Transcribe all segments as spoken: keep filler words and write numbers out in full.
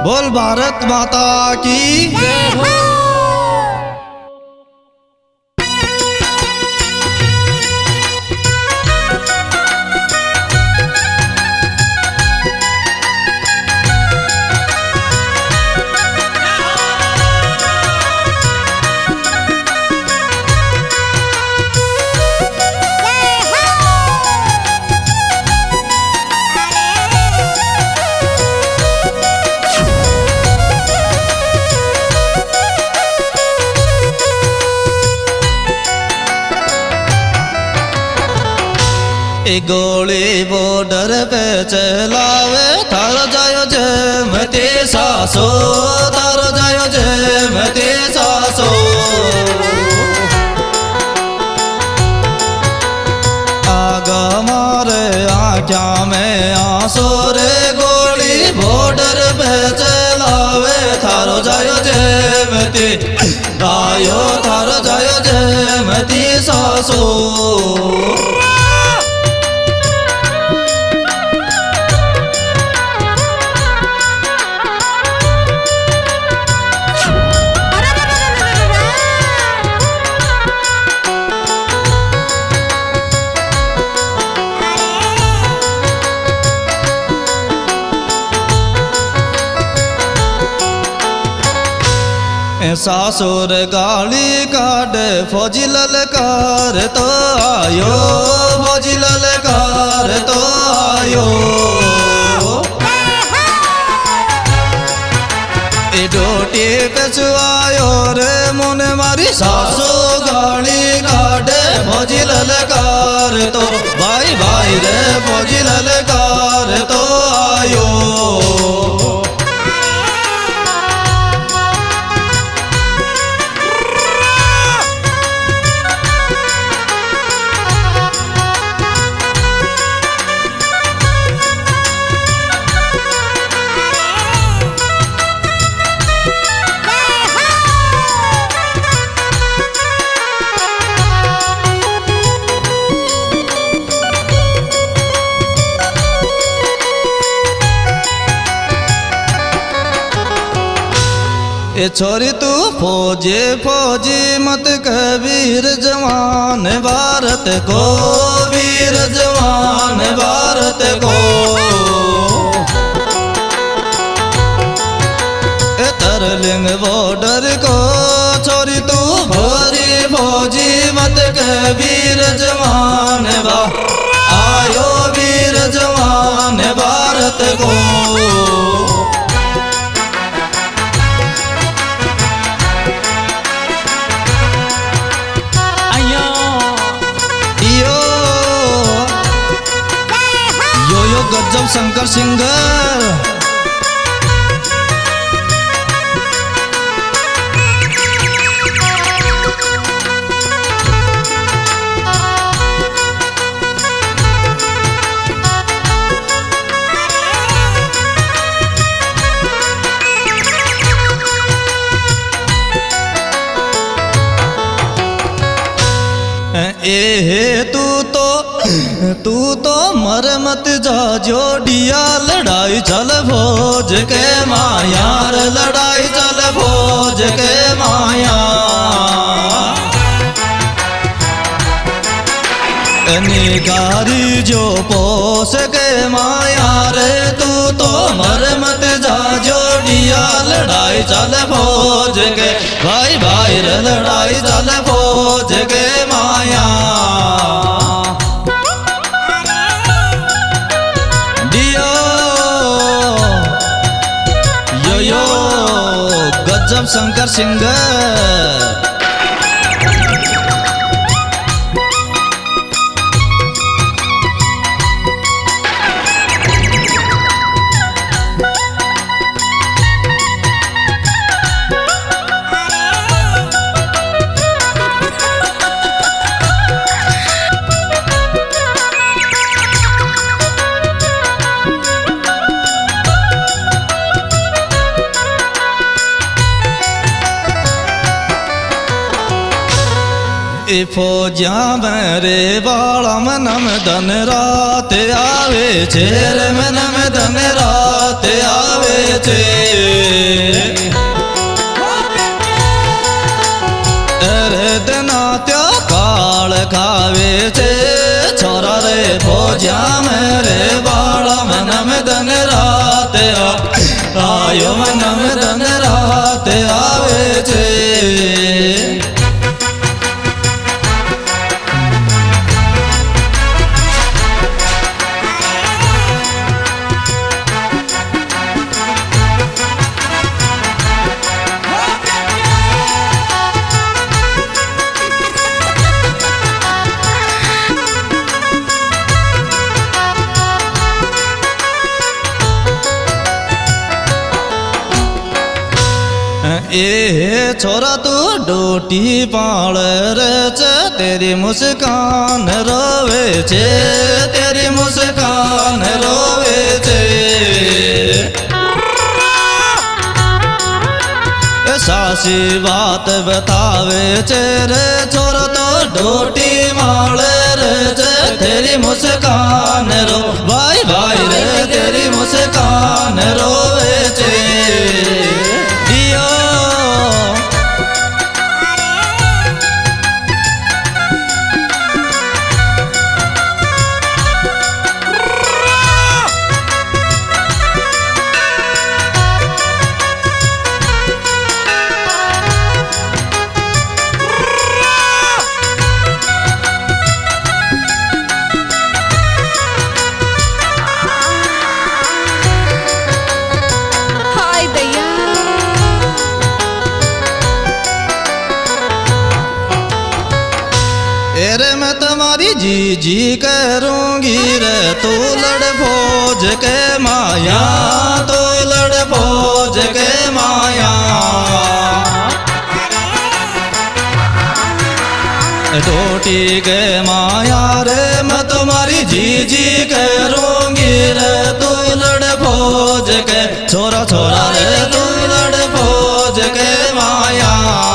बोल भारत माता की जय हो। ए गोली बॉर्डर पे चलावे थारो जायो जय मते सासो, थारो जायो जय मते सासो। आगा मारे आँख्या में आंसू रे गोली बॉर्डर पे चलावे थारो जायो जय मते आयो, थारो जायो जय मते सासो। सासुर गाली काटे फौजी ललकार तो आयो, फौजी ललकार तो आयो। ए डोटी पे छुआयो रे मुने मारी सासु गाली काटे फौजी ललकार तो भाई भाई रे फौजी ललकार तो आयो। ए छोरी तू फौजी फौजी मत कबीर जवान भारत को, वीर जवान भारत को। ए तरलिंग बॉर्डर को छोरी तू फौजी फौजी मत कबीर जवान बा आयो, वीर जवान भारत को। गजब शंकर सिंगर ए तू तो तू तो मर मत जा जोड़िया लड़ाई चल फौज के मायार, लड़ाई चल फौज के माया। निकारी जो पोस के माया रे तू तो मर मत जा जोड़िया लड़ाई चल फौज के भाई भाई रे लड़ाई चल फौज के माया। यो यो गजब शंकर सिंगर। फौजा मेरे बाला मनम धन रात आवे छे रे मनम धन रात आवे छे। ધન રાત આયો મનમ ધન રાત આવે છે ए छोरा तू डोटी पाल रे छे तेरी मुस्कान रोवे छे तेरी मुस्कान रोवे छे सासी बात बतावे छे रे छोरा तो डोटी माल रे छे तेरी मुस्कान रो भाई भाई रे तेरी मुस्कान रोवे छे रे मैं तुम्हारी जी जी करूंगी रे तू लड़ फौज के माया तू लड़ फौज के माया डोटी के माया रे मैं तुम्हारी जी जी करूंगी रे तू लड़ फौज के छोरा छोरा रे तू लड़ फौज के माया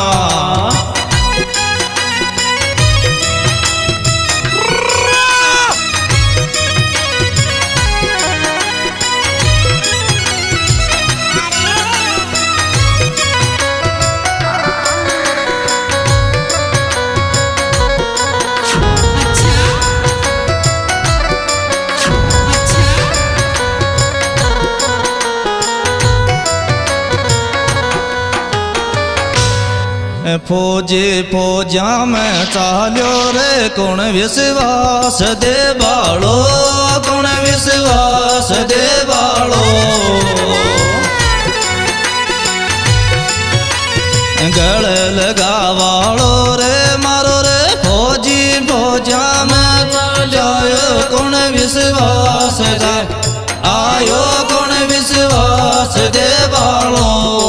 फौजी फौजा में चाल्यो रे कौन विश्वास दे बालो कौन विश्वास दे बालो गले लगावालो रे मारो रे फौजी फौजा में चाल्यो कौन विश्वास दे आयो कौन विश्वास दे बालो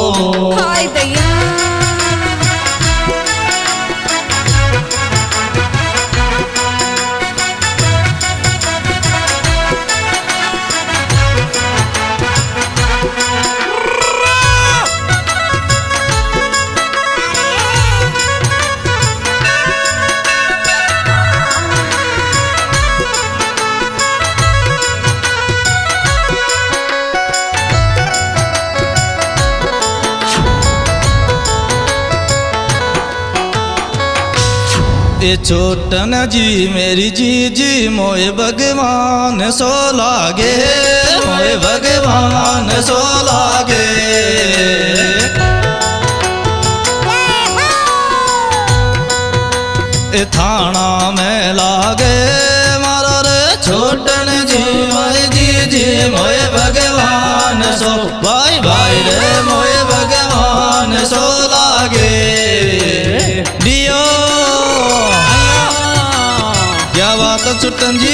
ए छोटन जी मेरी जी जी मोए भगवान सो लागे मोए भगवान सो लागे ए थाना में लागे मारा रे छोटन जी मोए जी जी मोए भगवान सो भाई भाई रे मोए भगवान सो लागे दियो क्या बात है छुट्टन जी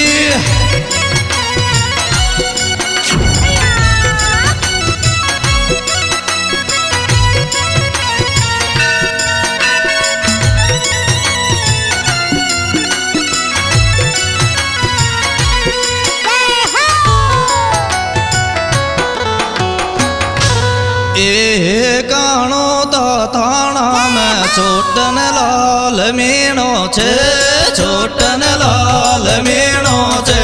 ए काणो ता थाना में छोटन लाल मीणो छे छोटन लाल मीणो छे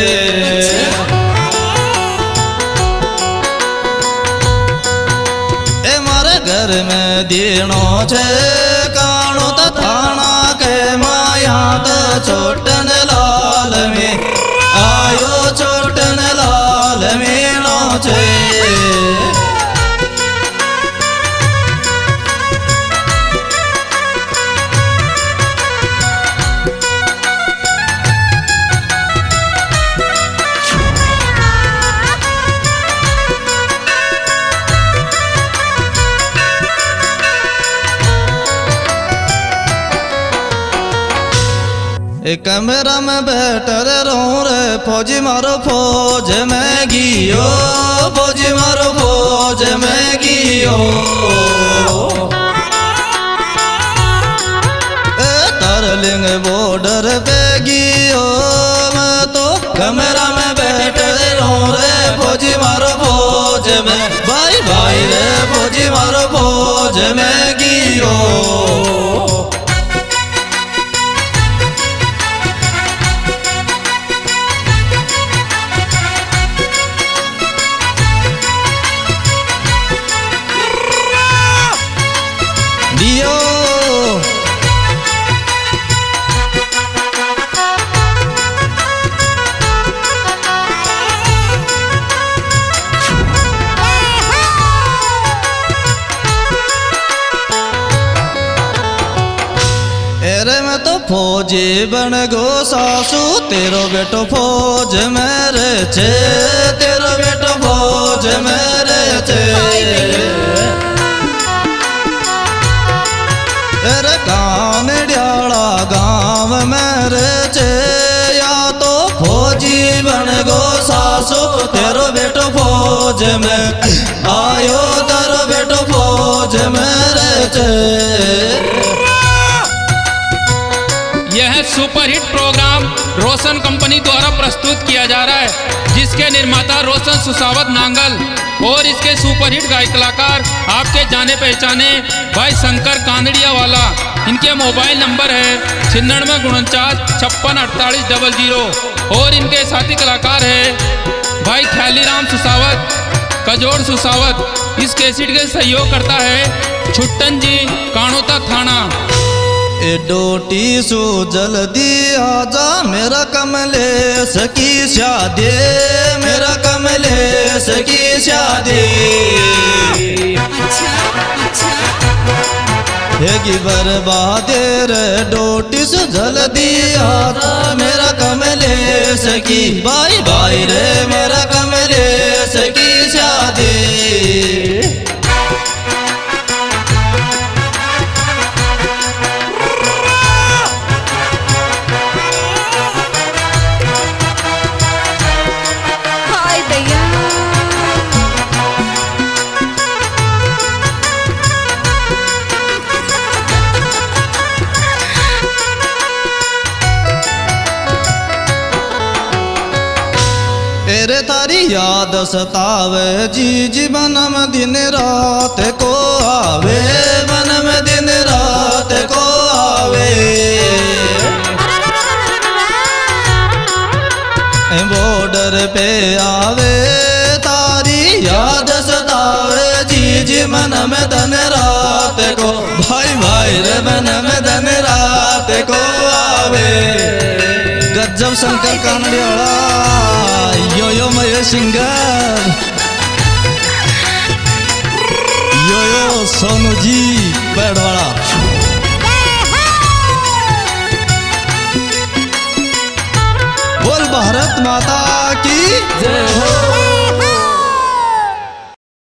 ए मारे घर में दीणो छे काणो ता थाना के माया तो छोटन लाल में आयो छोटन लाल मीणो छे। एक कैमरा में बैठर रहूं रे फौजी मारो फौज में गियो, फौजी मारो फौज में गियो। ए तरलिंग बॉर्डर पे गियो मैं तो कैमरा में बैठर रहूं रे फौजी मारो फौज में, भाई भाई रे फौजी मारो फौज में गियो। तेरे में तो फौजी बन गो सासू तेरो बेटो फौज में रे छे, तेरो बेटो फौज में रे छे। तेरे कानड़ियाला गाँव में रे छे या तो फौजी बन गो सासू तेरो बेटो फौज में आयो, तेरो बेटो फौज में रे छे। यह सुपरहिट प्रोग्राम रोशन कंपनी द्वारा प्रस्तुत किया जा रहा है, जिसके निर्माता रोशन सुसावत नांगल और इसके सुपरहिट गायक कलाकार आपके जाने पहचाने भाई शंकर कांदड़िया वाला। इनके मोबाइल नंबर है छिन्नवे उनचास छप्पन अड़तालीस डबल जीरो और इनके साथी कलाकार है भाई ख्यालीराम सुसावत, कजोड़ सुसावत। इस कैसेट के सहयोग करता है छुट्टन जी कानोता थाना। ए डोटी सो जल्दी आजा मेरा कमलेश की शादी, मेरा कमलेश की शादी। हेगी बर्बादे रे डोटी सो जल्दी आजा मेरा कमलेश की, भाई भाई रे मेरा कमलेश की शादी। तेरे तारी याद सतावे जी जीवन में दिन रात को आवे, मन में दिन रात को आवे। बॉर्डर पे आवे तारी याद सतावे जी जीवन में दिन रात को, भाई भाई रे मन में दिन रात को आवे। गजब शंकर कानड़ियाला यो यो मय singer, yo yo Sonu ji Baithwara. बोल भारत माता की जय हो।